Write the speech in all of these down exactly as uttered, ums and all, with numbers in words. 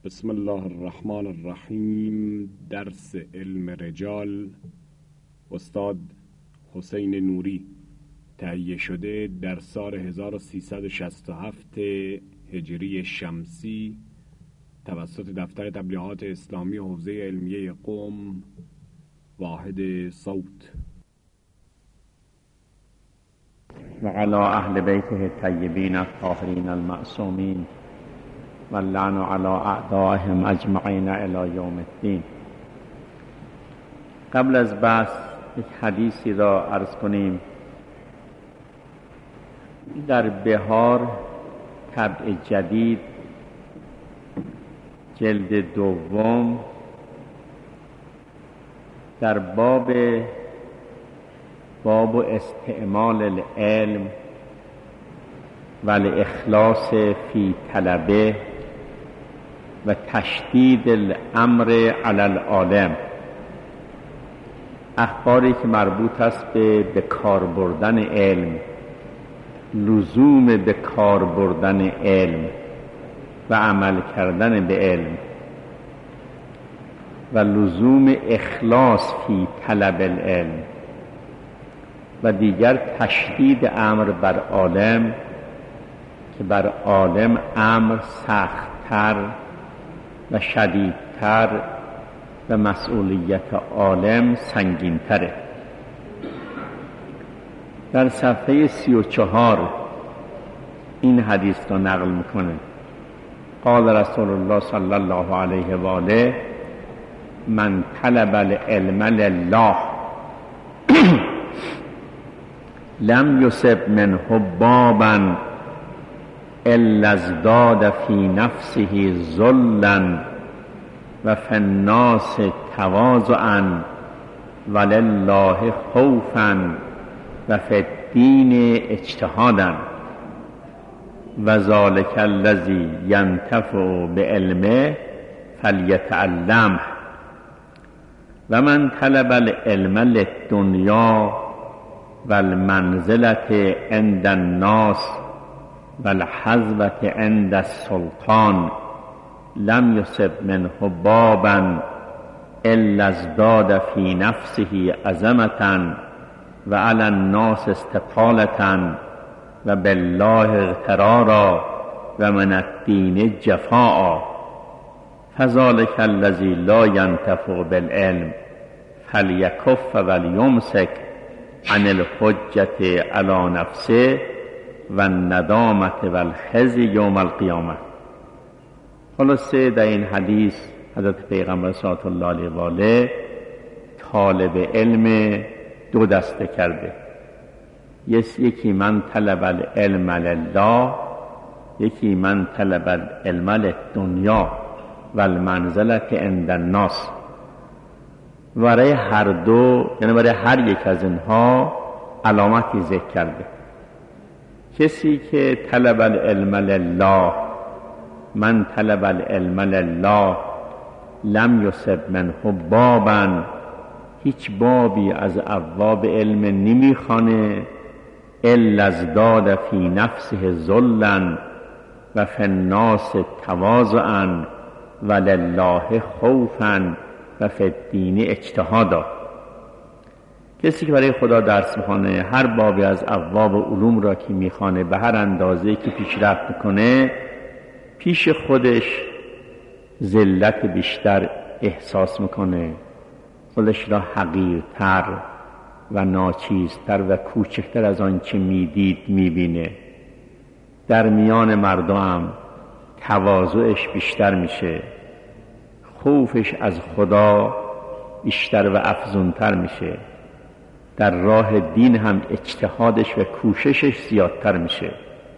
بسم الله الرحمن الرحیم. درس علم رجال، استاد حسین نوری. تهیه شده در سال هزار و سیصد و شصت و هفت هجری شمسی توسط دفتر تبلیغات اسلامی حوزه علمیه قم، واحد صوت. و علی اهل بیته الطیبین الطاهرین المعصومین و اللعن علی اعدائهم اجمعین الی یوم الدین. قبل از بحث یک حدیثی را عرض کنیم. در بهار طبع جدید جلد دوم در باب باب استعمال العلم و الاخلاص فی طلبه و تشدید الامر علی العالم، اخباری که مربوط است به به کار بردن علم، لزوم به کار بردن علم و عمل کردن به علم و لزوم اخلاص فی طلب العلم و دیگر تشدید امر بر عالم که بر عالم امر سخت‌تر و شدیدتر و مسئولیت عالم سنگین‌تره. در صفحه سی و چهار این حدیث را نقل میکنه. قال رسول الله صلی الله علیه و آله: من طلب العلم لله لم یصب منه بابا الا ازداد فی نفسه ذلا و فی الناس تواضعا ولله خوفا و فی الدین اجتهادا و ذلک الذی ینتفع بعلمه فلیتعلمه و من طلب العلم للدنیا والمنزلة عند الناس والحظوة عند السلطان لم يصب منه بابا الا ازداد في نفسه عظمة وعلى الناس استطالة وبالله اغترارا ومن الدين جفاء فذلك الذي لا ينتفع بالعلم فليكف وليمسك عن الحجة على نفسه و الندامت و الخزي یوم القیامه. خلاصه در این حدیث حضرت پیغمبر صلی الله علیه و آله طالب علم دو دسته کرده. یکی من طلب العلم لله، یکی من طلب العلم للدنیا و المنزلت عند الناس. برای هر دو، یعنی برای هر یک از اینها علامتی ذکر کرده. کسی که طلب العلم لله، من طلب العلم لله لم یصب منه بابا، هیچ بابی از ابواب علم نمیخوانه الا ازداد فی نفسه ذلا و فی الناس تواضعا ولله خوفا و فی الدین اجتهادا. کسی که برای خدا درس میخوانه، هر بابی از ابواب علوم را که میخوانه به هر اندازه که پیشرفت میکنه، پیش خودش ذلت بیشتر احساس میکنه، خودش را حقیرتر و ناچیزتر و کوچکتر از آنچه میدید میبینه. در میان مردم تواضعش بیشتر میشه، خوفش از خدا بیشتر و افزونتر میشه، در راه دین هم اجتهادش و کوششش زیادتر میشه.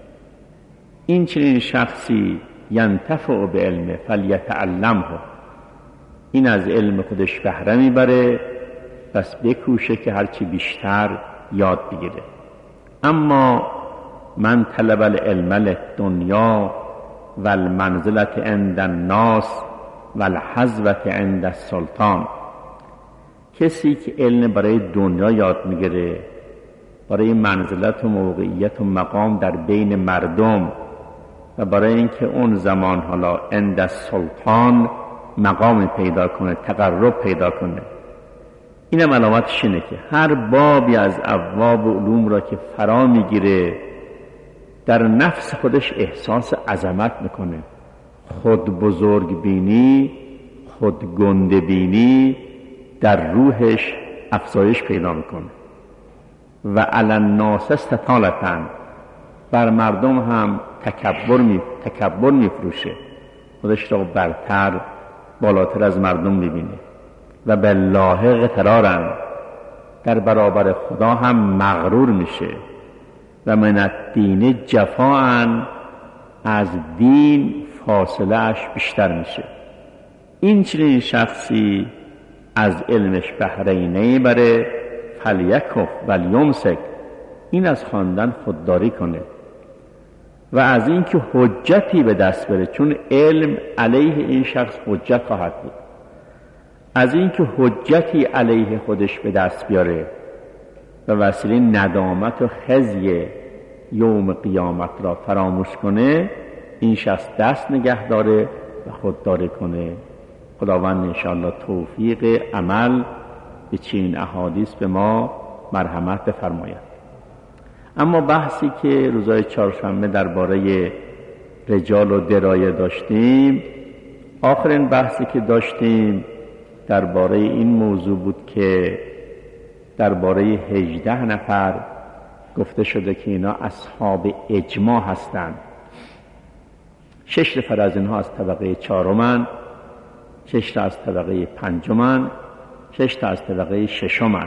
این چنین شخصی ینتفع بعلمه فلیتعلمه، این از علم خودش بهره میبره، پس بکوشه که هرچی بیشتر یاد بگیره. اما من طلب العلم للدنیا والمنزلة عند الناس والحظوة عند السلطان، کسی که علم برای دنیا یاد میگیره، برای منزلت و موقعیت و مقام در بین مردم و برای اینکه اون زمان حالا عند سلطان مقام پیدا کنه، تقرب پیدا کنه. اینم علامتش اینه که هر بابی از ابواب علوم را که فرا میگیره در نفس خودش احساس عظمت میکنه، خود بزرگ بینی، خود گنده بینی در روحش افزایش پیدا میکنه. و علی الناس استطالتاً، بر مردم هم تکبر می تکبر میفروشه، خودش را برتر بالاتر از مردم میبینه. و بالله قرارن، در برابر خدا هم مغرور میشه. و من الدین جفاءن، از دین فاصله اش بیشتر میشه. این چنین شخصی از علمش بهره نمیبره، فلیکف ولیمسک، این از خواندن خودداری کنه و از اینکه حجتی به دست بره، چون علم علیه این شخص حجت خواهد بود، از اینکه حجتی علیه خودش به دست بیاره و وسیله ندامت و خزی یوم قیامت را فراموش کنه، این شخص دست نگه داره و خودداری کنه. خداوند انشاءالله توفیق عمل به چنین احادیث به ما مرحمت بفرماید. اما بحثی که روزهای چهارشنبه درباره رجال و درایه داشتیم، آخرین بحثی که داشتیم درباره این موضوع بود که درباره هجده نفر گفته شده که اینا اصحاب اجماع هستند. شش نفر از اینها از طبقه چهارمن، شش تا از طبقه پنجمن، شش تا از طبقه ششمن.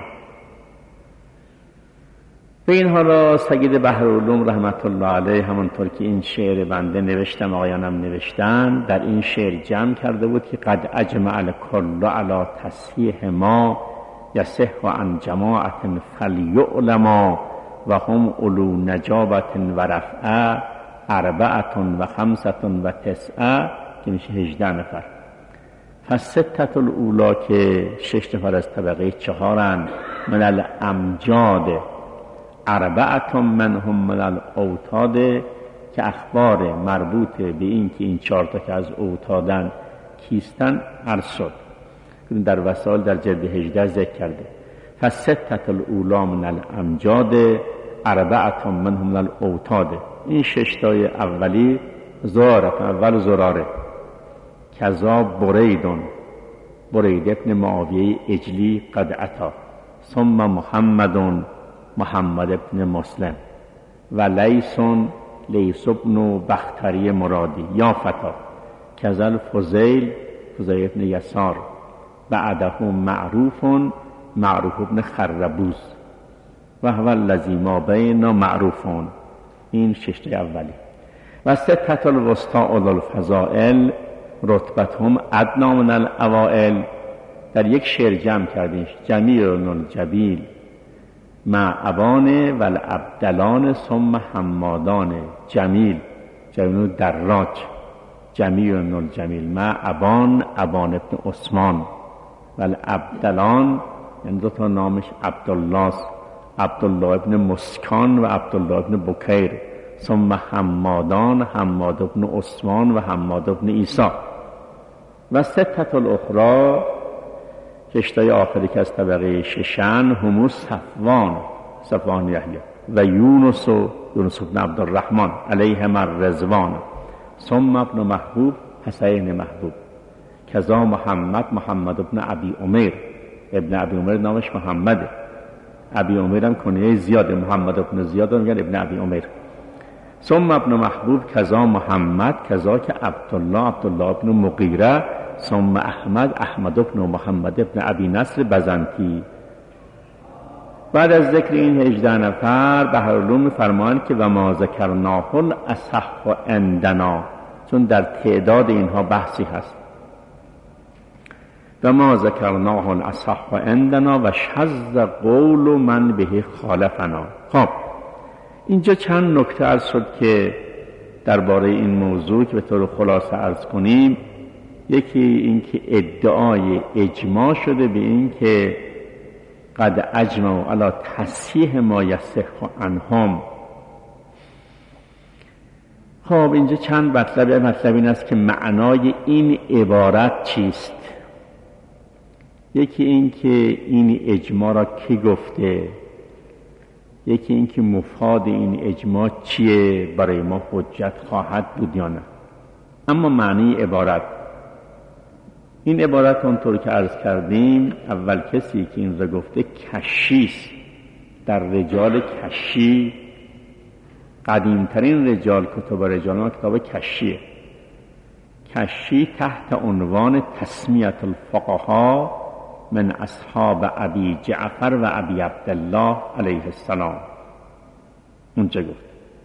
به اینها را سید بحرالعلوم رحمت الله علیه، همانطور که این شعر بنده نوشتم آقایانم نوشتن، در این شعر جمع کرده بود که قد اجمع الکل علی تصحیح ما یصح عن جماعت فلیعلما و هم اولو نجابت و رفعه اربعه و خمسه و تسعه، که میشه هجده نفر. فستت الاولا که شش نفر از طبقه چهارن، من الامجاد، اربعه منهم من الاوتاد، که اخبار مربوط به این که این چهار تا که از اوتادن کیستن عرض شد، در وسائل در جلد هجده ذکر کرده. فستت الاولا من الامجاد اربعه منهم من الاوتاد، این شش تای اولی زراره، اول زراره، کذا بریدون، برید ابن معاویه اجلی قد عطا، ثم محمدون، محمد ابن مسلم، و لیسون، لیس ابن بختری مرادی یا فتا، کذا فضیل، فضیل ابن یسار، بعده معروفون، معروف ابن خربوز، و هو الذی ما بین معروفون. این شش اولی. و ستت الوسطى اولو الفضائل رتبتهم ادنا من الاوائل، در یک شعر جمع کردیم، جمیع الجبیل مع ابان و الابدلان ثم حمادان، جمیل جمیل دراج، جمیع الجمیل مع ابان، ابان ابن عثمان، و الابدلان یعنی دو تا نامش عبدالله، عبدالله ابن مسکان و عبدالله ابن بکیر، ثم حمادان، حماد ابن عثمان و حماد ابن عیسی. و ستت الاخرى، ششتای آخری که از طبقه ششن، همو صفوان، صفوان یحیی، و یونس و یونس ابن عبدالرحمن علیهم الرضوان، ثم ابن محبوب، حسین محبوب، کذا محمد، محمد ابن ابی عمیر، ابن ابی عمیر نامش محمده، ابی عمیر هم کنیه زیاده، محمد ابن زیاد رو میگن ابن ابی عمیر. ثم ابن محبوب کذا محمد، کذا که عبدالله، عبدالله ابن مغیره، ثم احمد، احمد ابن محمد ابن ابی نصر بزنطی. بعد از ذکر این هجده نفر بحرالعلوم می‌فرمایند که و ما ذکرناه الاصح عندنا، چون در تعداد اینها بحثی هست. و ما ذکرناه الاصح عندنا و شذ قول من به خالفنا. خب اینجا چند نکته عرض شد که درباره این موضوع که به طور خلاصه عرض کنیم. یکی این که ادعای اجماع شده به این که قد اجمعوا علی تصحیح ما یصح عنهم. خب اینجا چند مطلب. مطلب این است که معنای این عبارت چیست. یکی این که این اجماع را کی گفته، یکی این که مفاد این اجماع چیه، برای ما حجت خواهد بود یا نه. اما معنی عبارت، این عبارت اونطور که عرض کردیم، اول کسی که این را گفته کشیست. در رجال کشی، قدیمترین رجال کتب رجال ما کتاب کشیه. کشی تحت عنوان تسمیت الفقها من اصحاب ابی جعفر و ابی عبدالله علیه السلام اونجا گفت.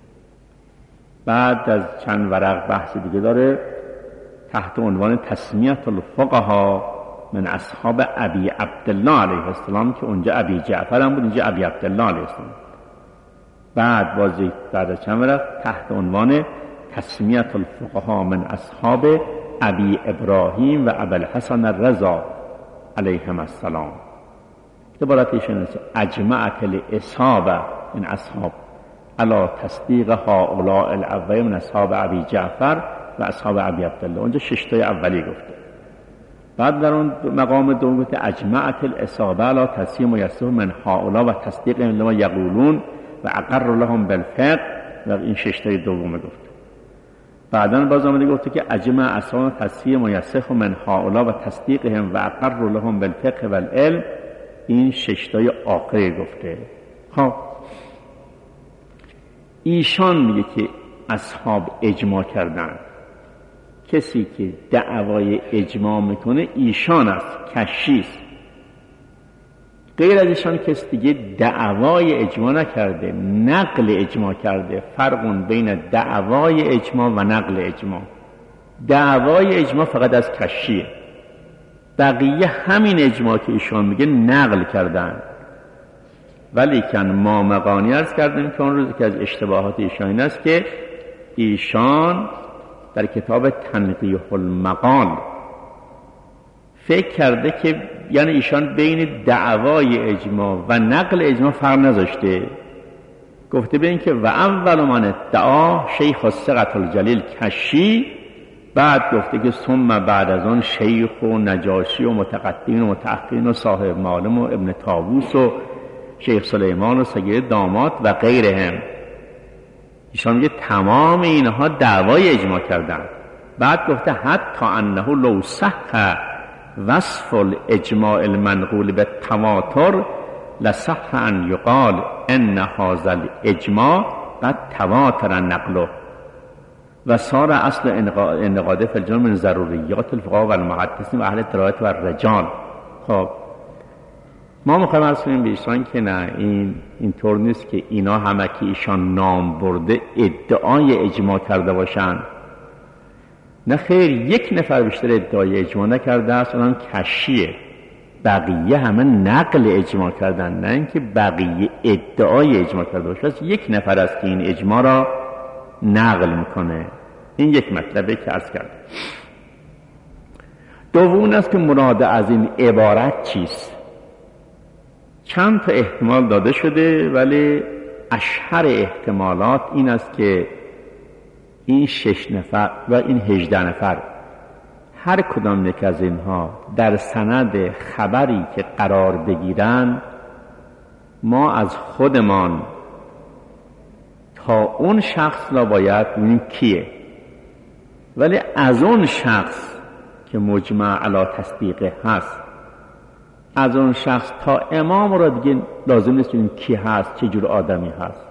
بعد از چند ورق بحث دیگه داره تحت عنوان تسمیت الفقها من اصحاب ابی عبدالله علیه السلام که اونجا ابی جعفر هم بود، اینجا ابی عبدالله علیه السلام. بعد بازی بعد از چند ورق تحت عنوان تسمیت الفقها من اصحاب ابی ابراهیم و ابی الحسن الرضا علیهم السلام. عبارت ایشون است: اجمعت الاصحابه من اصحاب علی تصدیق هؤلاء الاولین من اصحاب ابی جعفر و اصحاب ابی عبدالله. اونجا شش تای اولی گفته. بعد در اون مقام دوم گفته اجمعت الاصحابه علی تصحیح میسر من هؤلاء و تصدیق لما یقولون و اقر لهم بالفقه. و این شش تای دوم گفته. بعداً باز آمده گفته که اجمع اصحاب تصحیح میسر من هؤلاء و تصدیقهم و اقر لهم بالفقه والعلم. این شش تای آخری گفته. خب ایشان میگه که اصحاب اجماع کردن. کسی که دعوای اجماع میکنه ایشان است، کشیست. غیر از ایشان کسی دیگه دعوای اجماع نکرده، نقل اجماع کرده. فرق بین دعوای اجماع و نقل اجماع. دعوای اجماع فقط از کشیه، بقیه همین اجماع که ایشان میگه نقل کردن. ولی کن ما مقانی عرض کردیم که اون روز که از اشتباهات ایشان این است که ایشان در کتاب تنقیح المقال فکر کرده که یعنی ایشان بین دعوای اجماع و نقل اجماع فرق نذاشته. گفته به این که و اول من ادعا شیخ الثقة الجلیل کشی، بعد گفته که ثم بعد از آن شیخ و نجاشی و متقدمین و متأخرین و صاحب معالم و ابن طاووس و شیخ سلیمان و سید داماد و غیرهم. ایشان میگه تمام اینها دعوای اجماع کردن. بعد گفته حتی انه لو صح وصف الاجماع المنقول بالتواتر لصح ان یقال ان هذا الاجماع قد تواتر نقله و صار اصل انقاده فی الجمع من ضروریات الفقهاء و المحدثین و اهل درایت و الرجال. خب ما میخوایم عرض کنیم به ایشان که نه، این اینطور نیست که اینا همه که ایشان نام برده ادعای اجماع کرده باشن. نه خیر، یک نفر بیشتر ادعای اجماع نکرده است، اونم کشیه. بقیه همه نقل اجماع کردن، نه اینکه بقیه ادعای اجماع کرده باشه. یک نفر است که این اجماع را نقل میکنه. این یک مطلبه که عرض کرد. دوم است که مراد از این عبارت چیست. چند تا احتمال داده شده، ولی اشهر احتمالات این است که این شش نفر و این هجده نفر هر کدام یک از اینها در سند خبری که قرار بگیرن، ما از خودمان تا اون شخص را باید ببینیم کیه، ولی از اون شخص که مجمع علی تصدیقه هست، از اون شخص تا امام را دیگه لازم نیست ببینیم کی هست، چه جور آدمی هست.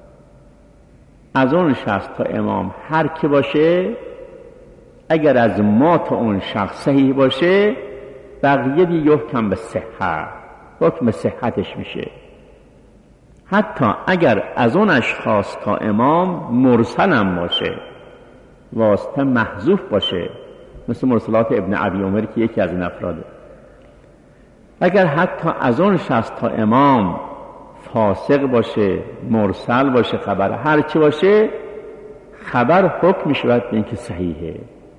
از اون شخص تا امام هر کی باشه، اگر از ما تا اون شخص صحیح باشه، بقیه دیگه حکم به صحت، حکم به صحتش میشه. حتی اگر از اون اشخاص تا امام مرسل هم باشه، واسطه محذوف باشه، مثل مرسلات ابن ابی عمر که یکی از این افراده، اگر حتی از اون شخص تا امام فاسق باشه، مرسل باشه، خبر هرچی باشه، خبر حکم میشود به اینکه صحیحه.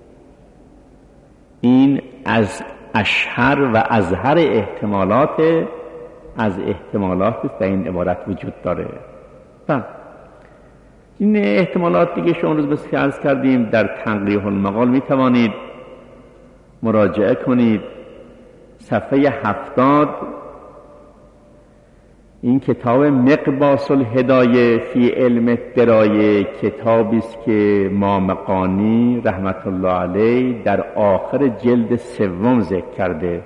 این از اشهر و ازهر احتمالات از احتمالات در این عبارت وجود داره. این احتمالات دیگه شما روز بس که عرض کردیم در تنقیح المقال می توانید مراجعه کنید. صفحه هفتاد این کتاب مقباس الهدایه فی علم الدرایه، کتابی است که مامقانی رحمت الله علیه در آخر جلد سوم ذکر کرده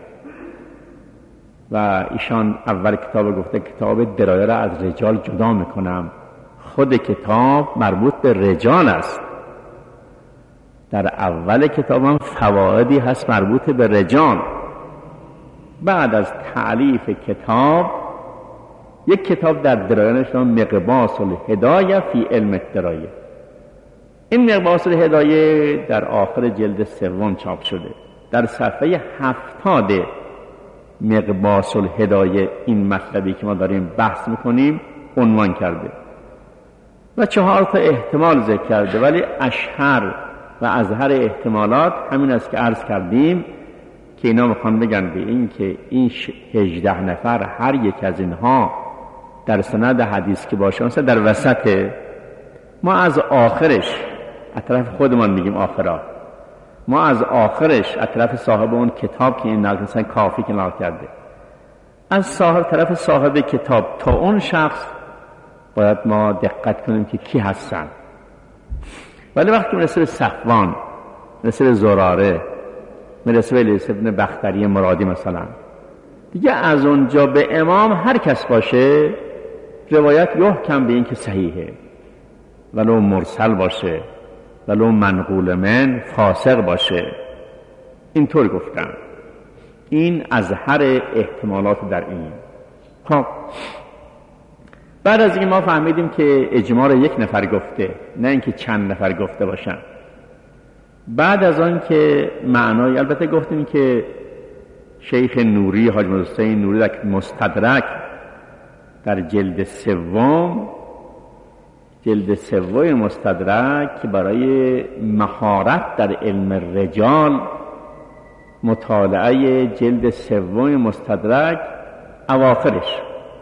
و ایشان اول کتاب گفته کتاب درایه را از رجال جدا میکنم. خود کتاب مربوط به رجال است. در اول کتاب هم فوائدی هست مربوط به رجال. بعد از تعلیف کتاب یک کتاب در درایه نشان مقباس الهدایه فی علم الدرایه. این مقباس الهدایه در آخر جلد سوم چاپ شده. در صفحه هفتاد مقباس الهدایه این مطلبی که ما داریم بحث میکنیم عنوان کرده و چهار تا احتمال ذکر کرده، ولی اشهر و ازهر احتمالات همین است که عرض کردیم که اینا میخوان بگن به این که این هجده نفر هر یک از اینها در سند حدیث که باشه مثلا در وسط، ما از آخرش از طرف خودمان میگیم آخرا، ما از آخرش از طرف صاحب اون کتاب که این نقل مثلا کافی که نقل کرده، از صاحب طرف صاحب کتاب تا اون شخص باید ما دقت کنیم که کی هستن. ولی وقتی میرسه به صفوان، میرسه به زراره، میرسه به لیث ابن بختری مرادی مثلا، دیگه از اونجا به امام هر کس باشه روایت یحکم به این که صحیحه، ولو مرسل باشه، ولو منقول من فاسق باشه. اینطور گفتم. این از هر احتمالات در این. خب بعد از این ما فهمیدیم که اجماع یک نفر گفته، نه اینکه چند نفر گفته باشن. بعد از آن که معنای البته گفتیم که شیخ نوری حاج حسین نوری در مستدرک در جلد سوم جلد سوم مستدرک که برای مهارت در علم رجال مطالعه جلد سوم مستدرک اواخرش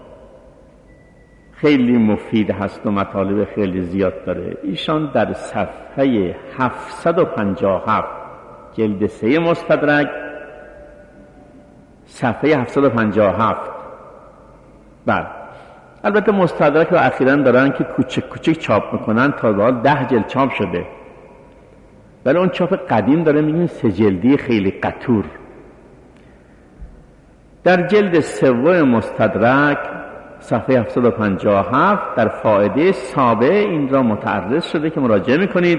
خیلی مفید هست و مطالب خیلی زیاد داره. ایشان در صفحه هفتصد و پنجاه و هفت جلد سه مستدرک صفحه هفتصد و پنجاه و هفت بعد البته مستدرک رو اخیراً دارن که کوچک کوچک چاپ میکنن، تا به حال ده جلد چاپ شده، ولی اون چاپ قدیم داره میگن سه جلدی خیلی قطور. در جلد سوم مستدرک صفحه هفتصد و پنجاه و هفت در فائده سابع این را متعرض شده که مراجعه میکنید.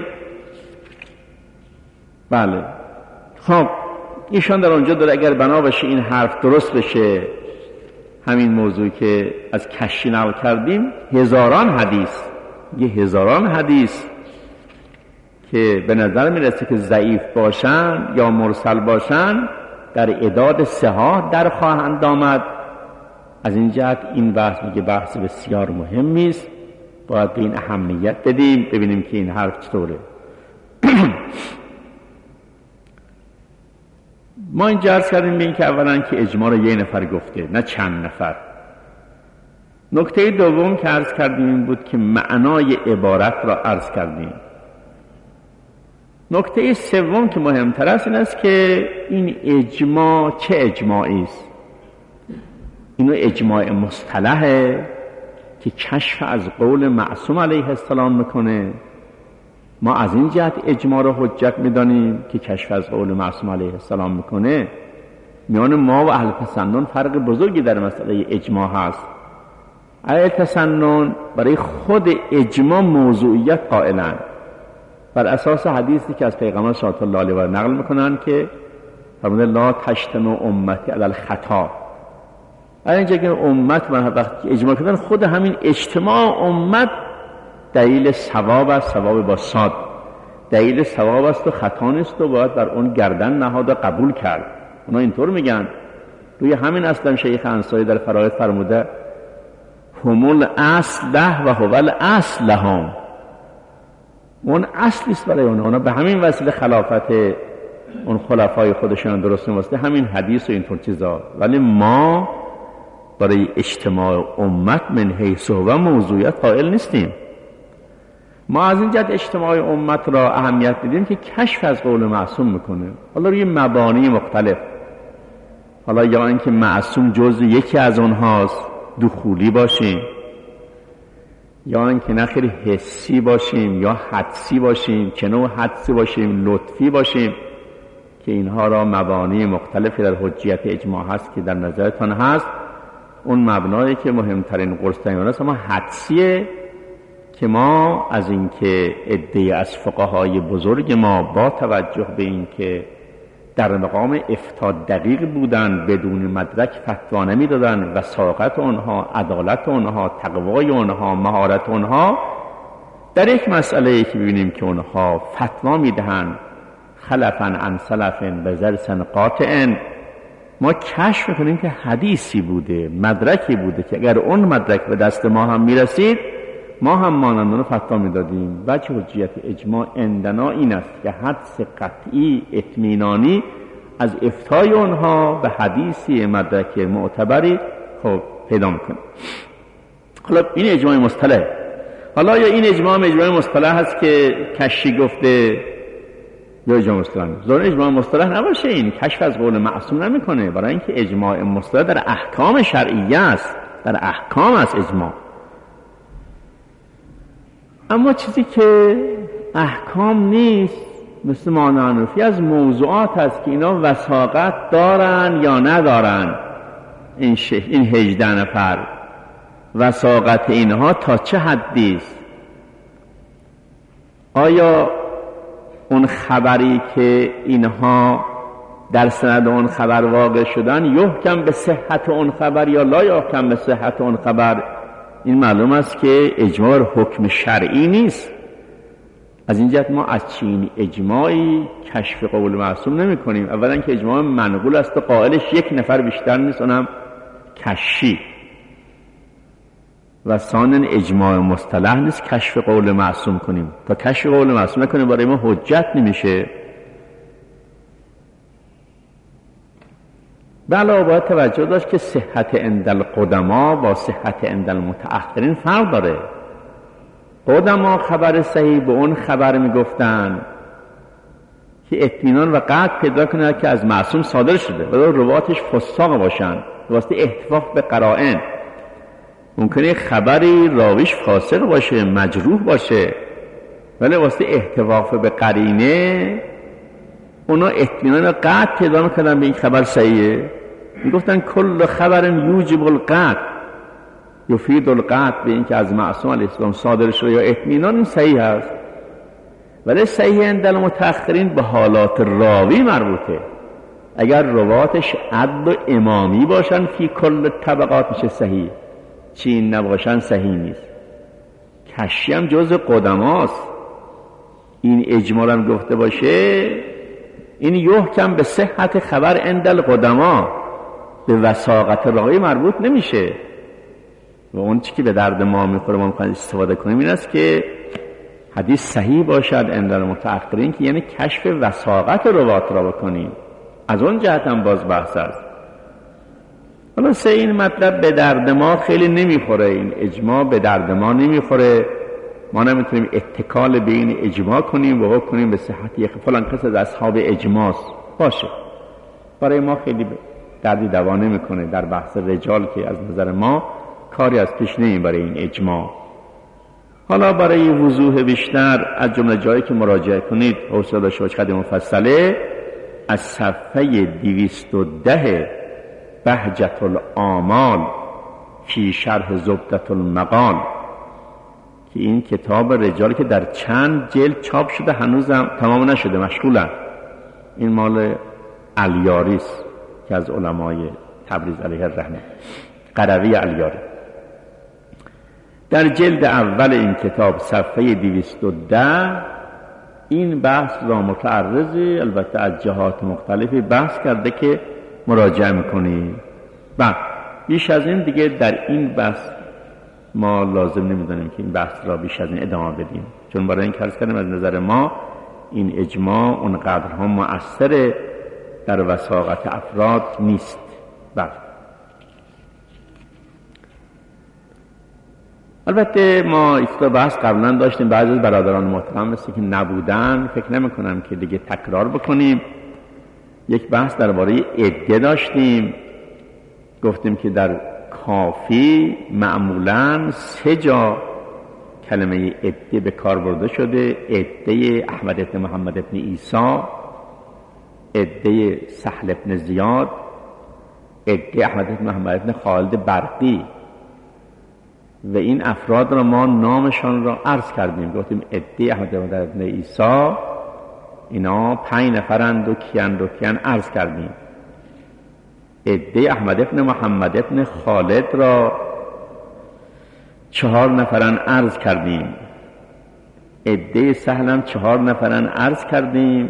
بله خب ایشان در اونجا داره اگر بنا بشه این حرف درست بشه، همین موضوع که از کشی نقل کردیم، هزاران حدیث یه هزاران حدیث که به نظر میرسه که ضعیف باشن یا مرسل باشن در اعداد صحاح در خواهند آمد. از این جهت این بحث میگه بحث بسیار مهمی است، باید به این اهمیت بدیم، ببینیم که این حرف چطوره. ما این عرض کردیم به این که اولا که اجماع رو یه نفر گفته نه چند نفر. نکته دوم که عرض کردیم این بود که معنای عبارت را عرض کردیم. نکته سوم که مهمتر است این است که این اجماع چه اجماعی است. اینو اجماع مصطلحه که کشف از قول معصوم علیه السلام میکنه. ما از این جهت اجماع رو حجت میدانیم که کشف از قول معصوم علیه السلام میکنه. میان ما و اهل تسنن فرق بزرگی در مسئله اجماع هست. اهل تسنن برای خود اجماع موضوعیت قائلن، بر اساس حدیثی که از پیغمبر صلی الله علیه و آله نقل میکنن که فرموده لا تجتمع امتی علی الخطا. اینجا که امت من وقتی اجماع کردن، خود همین اجتماع امت دلیل ثواب است، ثواب با صاد دلیل ثواب است و خطا نیست و باید بر اون گردن نهاد و قبول کرد. اونا اینطور میگن. روی همین اصلا شیخ انصاری در فرائض فرموده همول اصل ده و هول اصل لهم. اون اصل است برای اونا. اونا به همین وسیله خلافت اون خلفای خودشون درست نواسته همین حدیث و اینطور چیزا، ولی ما برای اجتماع امت من حیث و موضوعیت قائل نیستیم. ما از این جهت اجتماع امت را اهمیت میدیم که کشف از قول معصوم میکنه، حالا روی مبانی مختلف، حالا یا اینکه معصوم جز یکی از اونهاست دخولی باشیم، یا اینکه نخیر حسی باشیم یا حدسی باشیم، چه نوع حدسی باشیم، لطفی باشیم، که اینها را مبانی مختلفی در حجیت اجماع هست که در نظرتان هست. اون مبنایی که مهمترین قرص‌ترین است اما حدسیه که ما از اینکه عده‌ای از فقهای بزرگ ما با توجه به اینکه در مقام افتاء دقیق بودن بدون مدرک فتوا نمیدادن، وثاقت اونها، عدالت اونها، تقوای اونها، مهارت اونها، در یک مسئله که ببینیم که اونها فتوا میدهن خلفاً عن سلف بزرس قاطع، ما کشف میکنیم که حدیثی بوده، مدرکی بوده که اگر اون مدرک به دست ما هم میرسید ما هم مانند اون فتوا میدادیم. وجه حجیت اجماع عندنا این است که حدس قطعی اطمینانی از افتای اونها به حدیثی مدرک معتبری خب پیدا میکنیم. حالا این اجماع مصطلح، حالا یا این اجماع اجماع مصطلح هست که کشی گفته یا اجماع مصطلح نیست. ظاهر اجماع مصطلح نباشه، این کشف از قول معصوم نمیکنه، برای اینکه اجماع مصطلح در احکام شرعیه است، در احکام است اجماع. اما چیزی که احکام نیست مثل مانعنفی از موضوعات هست که اینا وثاقت دارن یا ندارن. این شه... این هجده نفر وثاقت اینها تا چه حدی است؟ آیا اون خبری که اینها در سند اون خبر واقع شدن یحکم به صحت اون خبر یا لا یحکم به صحت اون خبر؟ این معلوم است که اجماع حکم شرعی نیست. از این جهت ما از چین اجماعی کشف قول معصوم نمی کنیم. اولا که اجماع منقول است و قائلش یک نفر بیشتر نیست، اونم کشی، و ثانیا اجماع مصطلح نیست کشف قول معصوم کنیم. تا کشف قول معصوم نکنیم برای ما حجت نمیشه. بله، باید توجه داشت که صحت عند القدما با صحت عند المتأخرین فرق داره. قدما خبر صحیح به اون خبر میگفتن که اطمینان و قطع پیدا کنه که از معصوم صادر شده، ولی رواتش فساق باشن واسه احتفاظ به قرائن. ممکنه خبری راویش فاسق باشه، مجروح باشه، ولی واسه احتفاظ به قرینه اونا اطمینان قطع پیدا میکنن به این خبر صحیحه. میگفتن کل خبر یوجب القطع، یفید القطع، به این که از معصوم علیه السلام صادر شده یا اطمینان، این صحیح هست. ولی صحیح عند المتأخرین به حالات راوی مربوطه. اگر رواتش عدل و امامی باشن فی کل طبقات میشه صحیح، چین نباشن صحیح نیست. کشی هم جز قدماست. این اجماع هم گفته باشه این یحکم به صحت خبر عند القدما، به وثاقت راوی مربوط نمیشه. و اون چی که به درد ما میخوره ما میخوایم استفاده کنیم این است که حدیث صحیح باشد عند المتأخرین، که یعنی کشف وثاقت روات را بکنیم. از اون جهت هم باز بحث است. حالا سه این مطلب به درد ما خیلی نمیخوره، این اجماع به درد ما نمیخوره. ما نمیتونیم اتکال به این اجماع کنیم و کنیم به صحت یک فلان کس از اصحاب اجماع باشه. برای ما خیلی دردی دوا نمیکنه در بحث رجال که از نظر ما کاری از پیش نمی برای این اجماع. حالا برای وضوح بیشتر از جمله جایی که مراجعه کنید حوصله داشته باشید خط مفصله از صفحه دویست و ده بهجت الآمال فی شرح زبدة المقال، که این کتاب رجال که در چند جلد چاپ شده هنوزم تمام نشده، مشغولن. این مال الیاریس که از علمای تبریز علیه الرحمه، قروی الیاری. در جلد اول این کتاب صفحه دویست و ده این بحث را متعرضی البته از جهات مختلفی بحث کرده که مراجعه میکنی. بعد بیش از این دیگه در این بحث ما لازم نمیدونیم که این بحث را بیش از این ادامه بدیم، چون برای این عرض کردیم از نظر ما این اجماع اونقدرها مؤثر در وثاقت افراد نیست. بعد البته ما ایستو بحث قبلا داشتیم، بعضی از برادران محترم مثل که نبودن فکر نمی کنم که دیگه تکرار بکنیم. یک بحث درباره عده داشتیم، گفتیم که در کافی معمولاً سه جا کلمه عده به کار برده شده: عده احمد بن محمد بن عیسی، عده سهل بن زیاد، عده احمد بن محمد بن خالد برقی. و این افراد را ما نامشان را عرض کردیم، گفتیم عده احمد بن محمد بن عیسی اینا پنج نفرند و کیند و کیند عرض کردیم. عده احمد بن محمد بن خالد را چهار نفرن عرض کردیم. عده سهلم چهار نفرن عرض کردیم.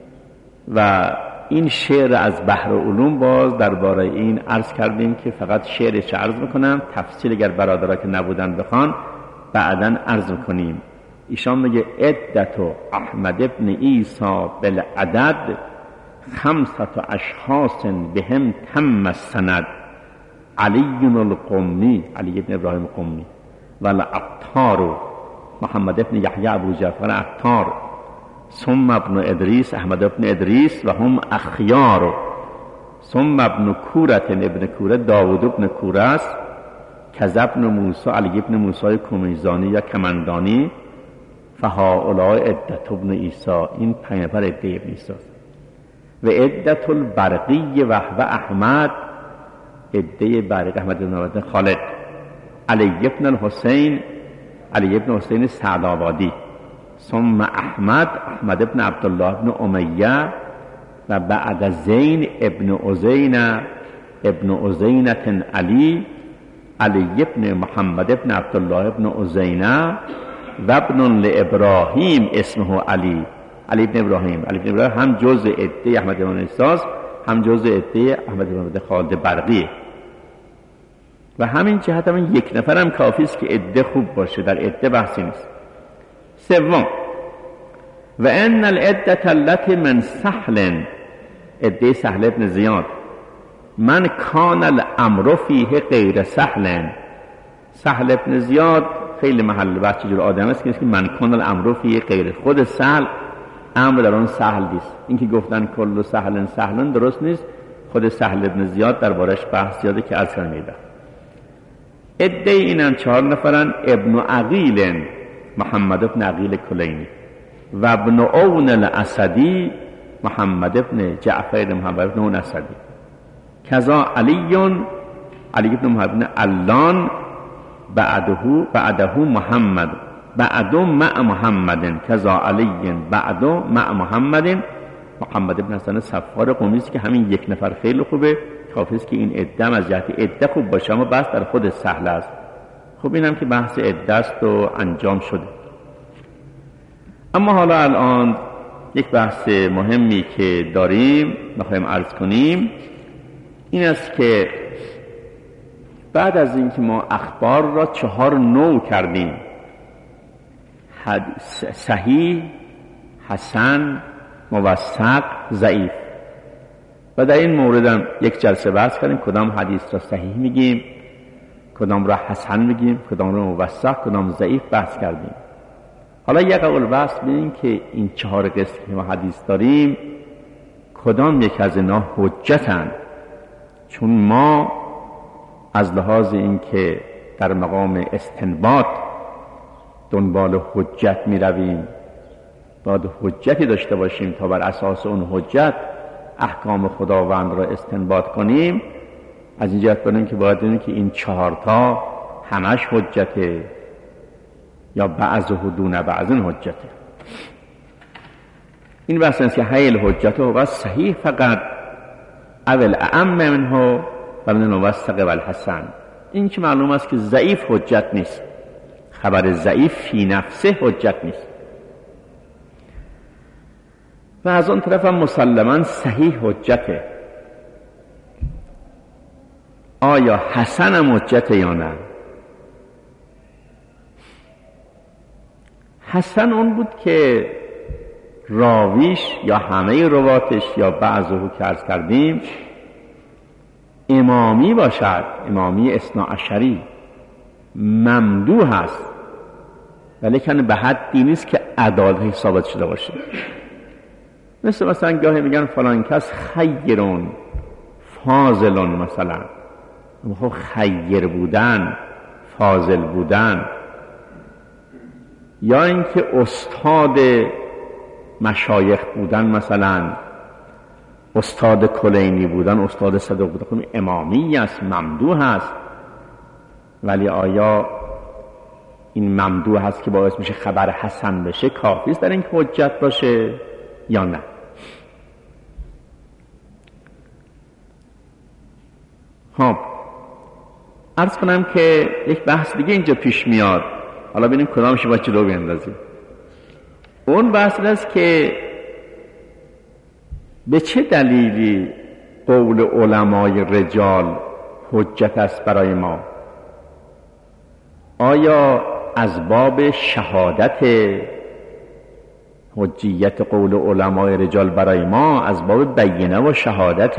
و این شعر از بحر علوم باز درباره این عرض کردیم که فقط شعرش عرض میکنم، تفصیل اگر برادرها که نبودن بخوان بعداً عرض میکنیم. ایشان میگه عدت احمد بن عیسی بالعدد خمسة اشخاص بهم تم السند: علی القمی، علی بن ابراهیم قمی، و العطار محمد بن یحیی ابو جعفر عطار، ثم ابن ادریس احمد بن ادریس و هم اخیار، ثم ابن کورت ابن کوره داود بن کورس، کذب بن موسی علی بن موسی کمیزانی یا کمندانی، فهؤلاء عدت ابن عیسی. این پنج نفر عده ابن عیسی. و عدت البرقی و احمد، عده برقی احمد بن محمد بن خالد، علی بن الحسین علی بن حسین سعدآبادی، ثم احمد احمد بن عبدالله بن امیه، و بعد زین ابن عزین ابن عزینة علی علی بن محمد بن عبدالله بن عزینه، و ابن لابراهیم اسمه علی علی بن ابراهیم. علی بن ابراهیم هم جزء عده احمد بن عیسی، هم جزء عده احمد بن محمد خالد برقی. و همین جهت هم یک نفر هم کافی است که عده خوب باشه، در عده بحثی نیست. سوم، و ان العده التي من سهل، عده سهل بن زیاد، من کان الامر فیه غیر سهل. سهل بن زیاد خیلی محل بحث چجور آدم است که من کان الامر فیه غیر، خود سهل امر در آن سهل نیست. این که گفتن کل سهل سهلن درست نیست، خود سهل بن زیاد دربارش بحث زیاده که عرض کردم. عده اینم چهار نفرن: ابن عقیل محمد بن عقیل کلینی، و ابن اون الاسدی محمد بن جعفر محمد بن اون اسدی، کذا علی علی بن محمد بن علان، بعده بعده محمد بعد مع محمد، کذا علی بعد مع محمد. محمد بن حسن صفار قمی است که همین یک نفر خیلی خوبه، کافی است که این عده از جهت عده خوب باشه، اما بحث در خود سهل است. خب اینم که بحث عده است و انجام شده. اما حالا الان یک بحث مهمی که داریم میخوایم عرض کنیم این است که بعد از اینکه ما اخبار را چهار نوع کردیم: صحیح، حسن، موثق، ضعیف، و در این مورد هم یک جلسه بحث کردیم کدام حدیث را صحیح میگیم، کدام را حسن میگیم، کدام را موثق، کدام ضعیف بحث کردیم. حالا یک اول بحث ببینیم که این چهار قسم که ما حدیث داریم کدام یک از اینا حجتن. چون ما از لحاظ این که در مقام استنباط دنبال حجت می رویم، باید حجتی داشته باشیم تا بر اساس اون حجت احکام خداوند را استنباط کنیم. از این جهت بدونیم که باید بدونیم که این چهارتا همش حجته یا بعض و دون بعض حجته. این بحث است که حیل حجته و صحیح فقط اول اعم منه و من موثق و الحسن. این که معلوم است که ضعیف حجت نیست، خبر ضعیف فی نفسه حجت نیست. و از اون طرف هم مسلما صحیح حجته. آیا حسن هم حجته یا نه؟ حسن اون بود که راویش یا همه رواتش یا بعضو که عرض کردیم امامی باشد، امامی اثنا عشری، ممدوح هست، ولی کنه به حدی نیست که عدالت ثابت شده باشه. مثل مثلا گاهی میگن فلان کس خیرون فاضلون، مثلا خب خیر بودن، فاضل بودن، یا اینکه استاد مشایخ بودن، مثلا استاد کلینی بودن، استاد صدوق بودن، امامی است، ممدوح است. ولی آیا این ممدوح هست که باعث میشه خبر حسن بشه، کافی است در این که حجت باشه یا نه؟ خب عرض کنم که یک بحث دیگه اینجا پیش میاد، حالا ببینیم کدامش با جلو بیندازیم. اون بحث است که به چه دلیلی قول علمای رجال حجت است برای ما؟ آیا از باب شهادت حجیت قول علمای رجال برای ما از باب بینه و شهادت،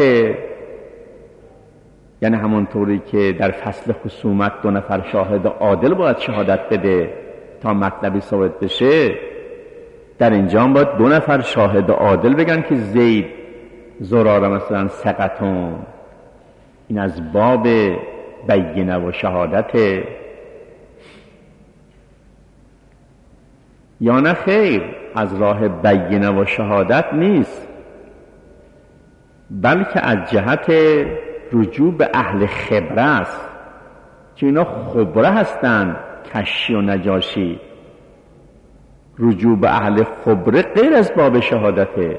یعنی همونطوری که در فصل خصومت دو نفر شاهد عادل باید شهادت بده تا مطلبی ثابت بشه، در اینجا باید دو نفر شاهد عادل بگن که زید زراره مثلا ثقتون، این از باب بینه و شهادت، یا نه خیر از راه بینه و شهادت نیست، بلکه از جهت رجوع به اهل خبره است که اینا خبره هستند. کشی و نجاشی رجوع به اهل خبره غیر از باب شهادته.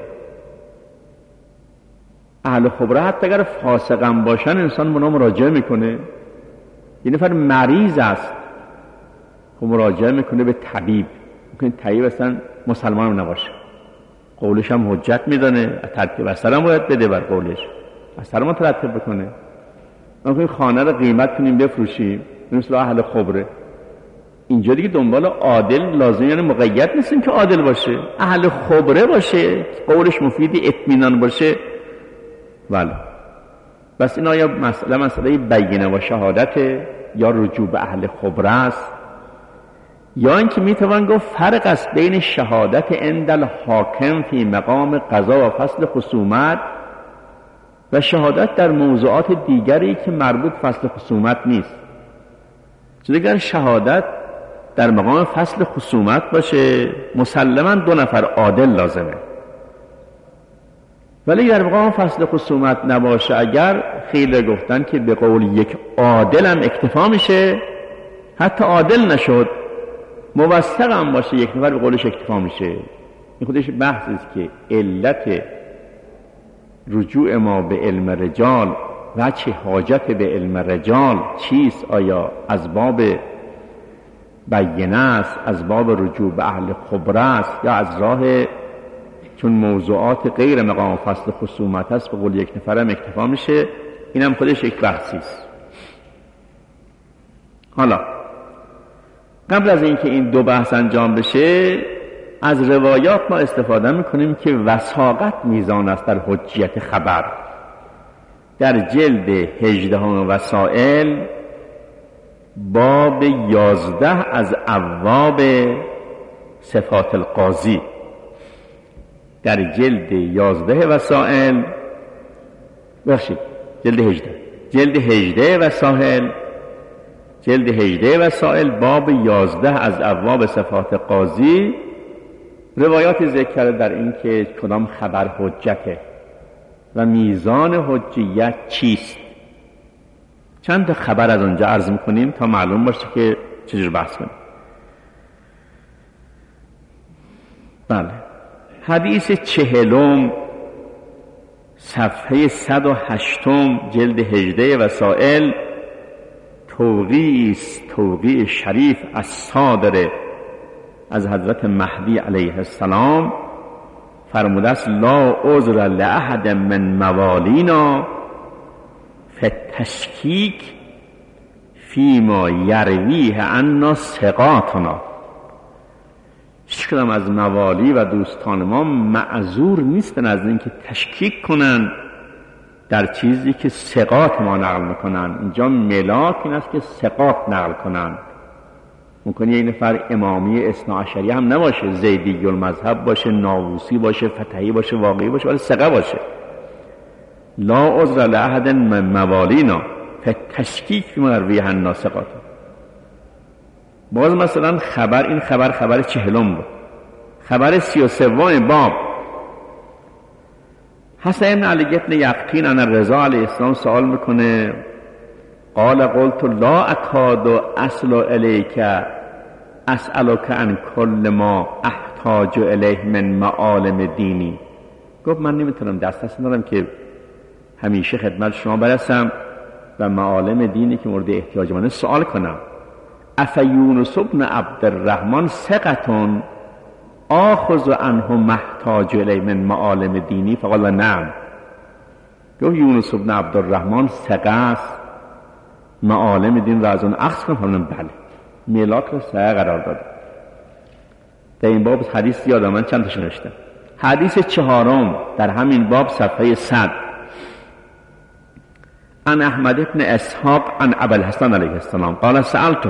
اهل خبره حتی اگر فاسقم باشن انسان به اونا مراجعه میکنه. یه نفر مریض است خب مراجعه میکنه به طبیب، ممکن طبیب اصلا مسلمان هم نباشه، قولش هم حجت میدانه، ترتیب اثر هم باید بده بر قولش، اثر هم ترتیب بکنه. ممکن خانه رو قیمت کنیم بفروشیم مثل اهل خبره. اینجا دیگه دنبال عادل لازم، یعنی مقید نیستیم که عادل باشه، اهل خبره باشه، قولش مفید، اطمینان باشه. ولی بس این آیا مسئله مسئله بینه و شهادت یا رجوع به اهل خبره است، یا اینکه میتوان گفت فرق است بین شهادت عند الحاکم فی مقام قضا و فصل خصومت و شهادت در موضوعات دیگری که مربوط فصل خصومت نیست. چون اگر شهادت در مقام فصل خصومت باشه مسلما دو نفر عادل لازمه، ولی در مقام فصل خصومت نباشه، اگر خیلی گفتن که به قول یک عادل هم اکتفا میشه، حتی عادل نشد موثق هم باشه یک نفر به قولش اکتفا میشه. این خودش بحث است که علت رجوع ما به علم رجال و چه حاجت به علم رجال چیست؟ آیا از باب بینه است، از باب رجوع به اهل خبره است، یا از راه چون موضوعات غیر مقام فصل خصومت است به قول یک نفر هم اکتفا میشه؟ این هم خودش یک بحثی است. حالا قبل از اینکه این دو بحث انجام بشه، از روایات ما استفاده میکنیم که وثاقت میزان است در حجیت خبر. در جلد هجدهم وسائل باب یازده از ابواب صفات القاضی، در جلد یازده وسائل بخشید جلد هجده جلد هجده وسائل جلد هجده وسائل باب یازده از ابواب صفات قاضی روایات ذکر در این که کدام خبر حجته و میزان حجیت چیست. چند خبر از اونجا عرض میکنیم تا معلوم باشه که چجور بحث کنیم. بله، حدیث چهلم صفحه صد و هشتم جلد هجده وسائل توقیع است، توقیع شریف از صادر از حضرت مهدی علیه السلام فرموده است لا عذر لأحد من موالینا فتشکیک فیما یرویه عنا ثقاتنا. هیچکدام از موالی و دوستان ما معذور نیستن از اینکه تشکیک کنن در چیزی که ثقات ما نقل میکنن. اینجا ملاک این است که ثقات نقل کنن. ممکنه یه نفر امامی اثنا عشری هم نباشه، زیدی المذهب باشه، ناووسی باشه، فتحی باشه، واقعی باشه، ولی ثقه باشه. لا عذر لأحد من موالینا فتشکیک مرویه الناسقات. باز مثلا خبر، این خبر خبر چهلم بود، خبر سی و سوم باب. حسن بن علی بن یقطین عن رضا علیه السلام سوال میکنه، قال قلت لا اکاد اصل الیک اسألک عن کل ما احتاج الیه من معالم دینی. گفت من نمیتونم دست دست ندارم که همیشه خدمت شما برسم و معالم دینی که مورد احتیاج منه سوال کنم. افیونس بن عبدالرحمن ثقة آخذ عنه محتاج الیه من معالم دینی؟ فقال نعم. گفت یونس بن عبدالرحمن ثقه است، معالم دین را از اون اخذ کنم؟ فرمودن بله. میلاک رو ثقه قرار داده. در این باب حدیث زیاده، من چند تاشو نوشتم. حدیث چهارم در همین باب صفحه صد. عن احمد بن اسحاق عن ابی الحسن علیه السلام قال سألته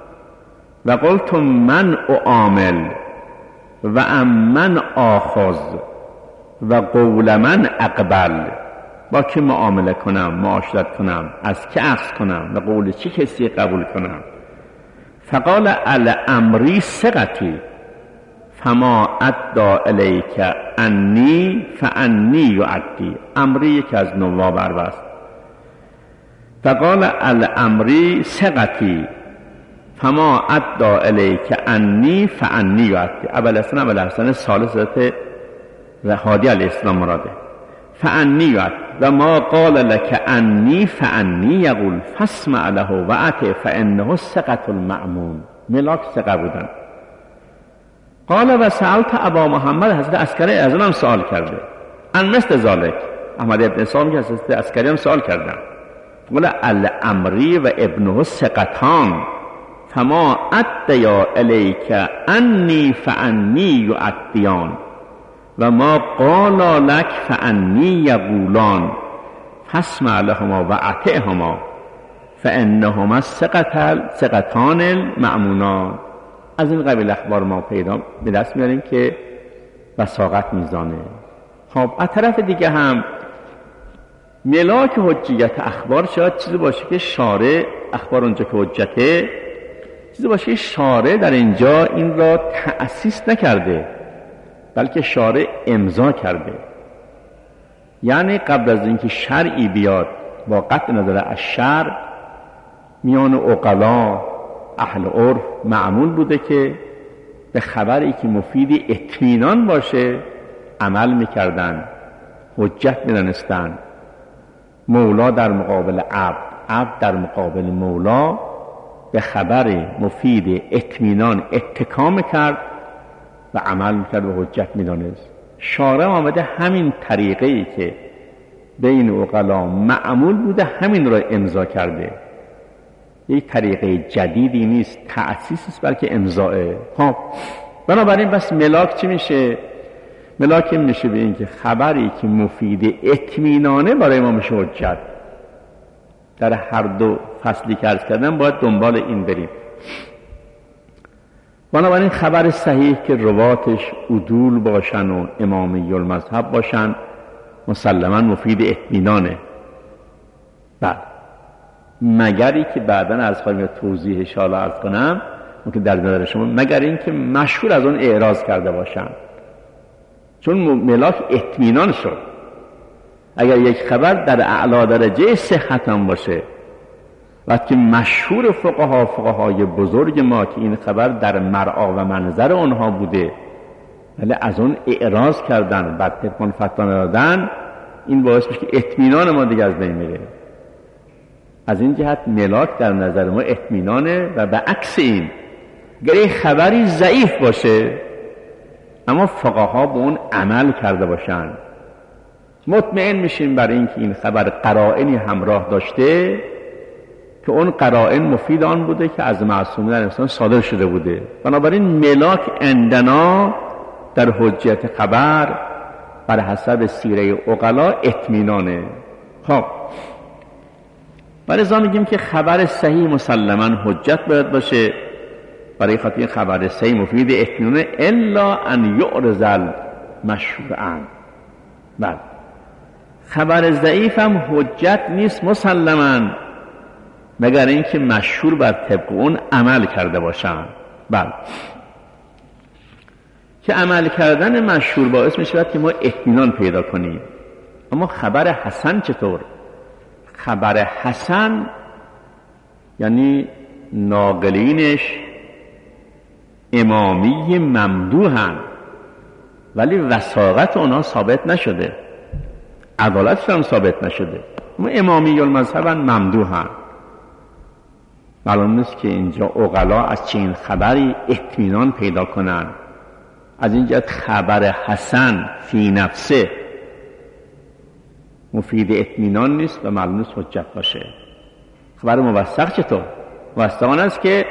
و قلت من اعامل و امن آخذ و قول من اقبل. با که معامله کنم، معاشرت کنم، از که اخذ کنم و قول چه کسی قبول کنم؟ فقال الامری ثقتی فما ادى الیک انی فانی یؤدی. امری یکی از نواب عرب است. فقال الامری ثقتی فما ادى الیک انی فانی یؤدی. ابوالحسن ابوالحسن ثالث ذات هادی علیه السلام مراده. فانی یؤدی و ما قال لك انی فانی یقول فاسمع له و اطع فانه ثقة المأمون. ملاک ثقه بودن. قال و سألت ابا محمد، حضرت عسکری از اونم سوال کرده، ان مثل ذالک. احمد ابن اسحاق که حضرت عسکری هم سوال کردن. قال الامری و ابنه ثقتان فما ادیا الیک انی فانی یؤدیان و ما قال لك فانی یقولان فاسمع لهما و اطعهما فانهما ثقتان المأمونان. از این قبیل اخبار ما پیدا به دست میاریم که وثاقت میزانه. خب از طرف دیگه هم ملاک حجیت اخبار شاید چیزی باشه که شارع اخبار اونجا که حجته، چیزی باشه که شارع در اینجا این را تأسیس نکرده بلکه شارع امضا کرده. یعنی قبل از اینکه شرعی بیاد با قطع نظر از شرع، میان عقلا اهل عرف معمول بوده که به خبری که مفید اطمینان باشه عمل میکردن، حجت میدانستن. مولا در مقابل عبد، عبد در مقابل مولا به خبر مفید اطمینان اتکا میکرد و عمل میکرد و حجت میدانست. شارع آمده همین طریقه ای که بین عقلا معمول بوده همین را امضا کرده. یک طریقه جدیدی نیست، تأسیس است بلکه امضاءه. ها بنابراین بس ملاک چی میشه؟ ملاک میشه به این که خبری که مفید اطمینانه برای ما میشه حجت. در هر دو فصلی که عرض کردم باید دنبال این بریم. بنابراین خبر صحیح که رواتش عدول باشن و امامی المذهب باشن مسلما مفید اطمینانه. بعد مگری که بعداً از خواهیم توضیحش حالا عرض کنم، ممکن در نظر شما مگر این که مشهور از اون اعراض کرده باشن، چون ملاک اطمینان شد. اگر یک خبر در اعلی درجه صحت هم باشه وقتی مشهور فقها فقهای بزرگ ما که این خبر در مرعا و منظر اونها بوده ولی از اون اعراض کردن، بعد طبقان فتوا دادن، این باعث میشه که اطمینان ما دیگه از بین میره. از این جهت ملاک در نظر ما اطمینانه. و به عکس این اگر یک خبری ضعیف باشه اما فقها به اون عمل کرده باشن، مطمئن میشیم برای اینکه این خبر قرائنی همراه داشته که اون قرائن مفید آن بوده که از معصومین انسان صادر شده بوده. بنابراین ملاک عندنا در حجیت خبر بر حسب سیره عقلا اطمینانه. خب برای میگیم که خبر صحیح مسلماً حجت باید باشه. برای خاطر خبر صحیح مفید اطمینان الا ان یعرض المشهور عنه. بله خبر ضعیف هم حجت نیست مسلماً مگر اینکه مشهور بر طبق اون عمل کرده باشن. بله که عمل کردن مشهور باعث میشه که ما اطمینان پیدا کنیم. اما خبر حسن چطور؟ خبر حسن یعنی ناقلینش امامی ممدوحن ولی وثاقت اونا ثابت نشده، عدالتشون هم ثابت نشده، اما امامی المذهبن ممدوحن. معلوم نیست که اینجا عقلا از چنین خبری اطمینان پیدا کنن. از اینجا خبر حسن فی نفسه مفید اطمینان نیست و معلوم نیست حجت باشه. خبر موثق چطور؟ موثق آن است که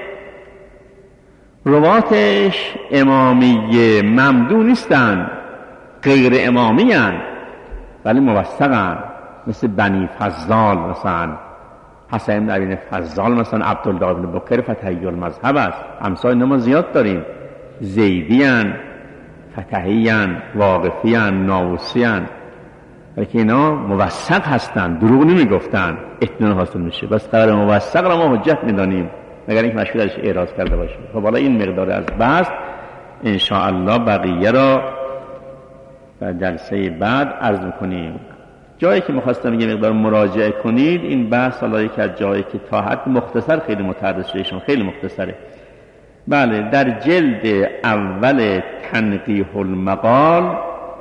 رواتش امامی ممدوح نیستن، غیر امامی هن ولی موثقن، مثل بنی فضال، مثلا حسین بن ابی فضال، مثلا عبدالله بن بکر فتحی المذهب است. امثال اینا ما زیاد داریم. زیدی هن، فتحی هن، واقفی هن، ناوسی هن، ولی که اینا موثق هستن، دروغ نمی گفتن، اطمینان حاصل میشه. بس خبر موثق را ما حجت میدانیم مگر اینکه مشهور ازش اعراض کرده باشه. خب حالا این مقدار از بحث ان شاء الله بقیه را در جلسه بعد عرض میکنیم. جایی که میخواستم یه مقدار مراجعه کنید، این بحث حالا یکی از جایی که تا حد مختصر خیلی متعرض شدهشون، خیلی مختصره. بله در جلد اول تنقیح المقال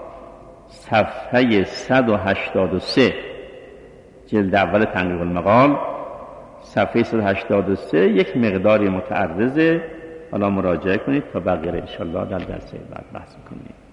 صفحه صد و هشتاد و سه، جلد اول تنقیح المقال صفحه صد و هشتاد و سه یک مقداری متعرضه. حالا مراجعه کنید تا بقیه ان شاء الله در درس بعد بحث کنیم.